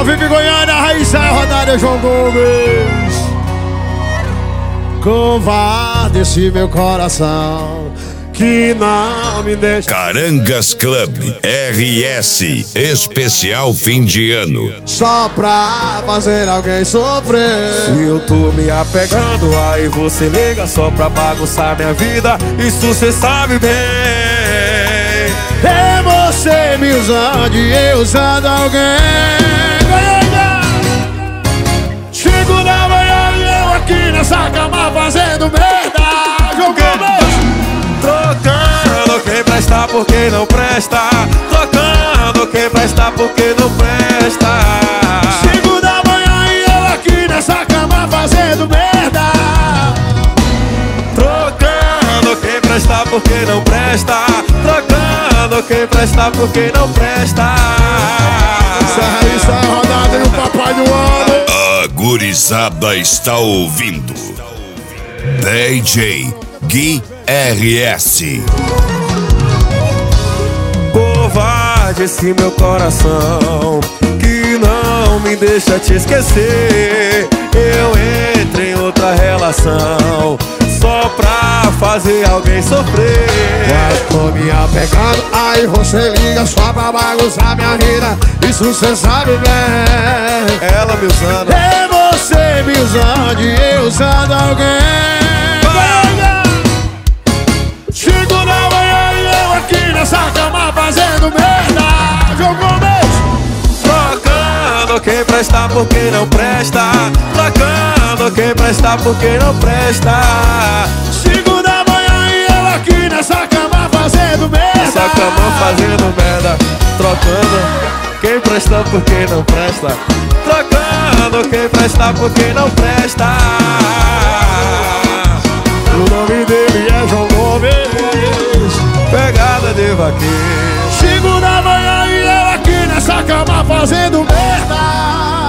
Vive Goiânia, Raíssa, rodada João Gomes. Covarde esse meu coração que não me deixa. Carangas Club RS especial fim de ano. Só pra fazer alguém sofrer. Se eu tô me apegando, aí você liga só pra bagunçar minha vida. Isso cê sabe bem. É você me usando e eu usando alguém. Chego na manhã e eu aqui nessa cama fazendo merda. João Gomes. Trocando quem presta por quem não presta. Trocando quem presta por quem não presta. 5 da manhã e eu aqui nessa cama fazendo merda. Trocando quem presta por quem não presta. Trocando quem presta por quem não presta. Isso é rodada e o papai do ano. A gurizada está ouvindo DJ Gui RS. Covarde esse meu coração que não me deixa te esquecer. Eu entro em outra relação só pra fazer alguém sofrer. Tô me apegando, aí você liga só pra bagunçar minha vida. Isso cê sabe bem. Ela me usando. É você me usando e eu usando alguém. Chego na manhã e eu aqui nessa cama fazendo merda. João Gomes. Trocando quem presta por quem não presta. Trocando quem presta por quem não presta. 5 da manhã e eu aqui nessa cama fazendo merda. Essa cama fazendo merda. Trocando quem presta por quem não presta. Trocando quem presta por quem não presta. O nome dele é João Gomes. Pegada de vaqueiro. 5 da manhã e eu aqui nessa cama fazendo merda.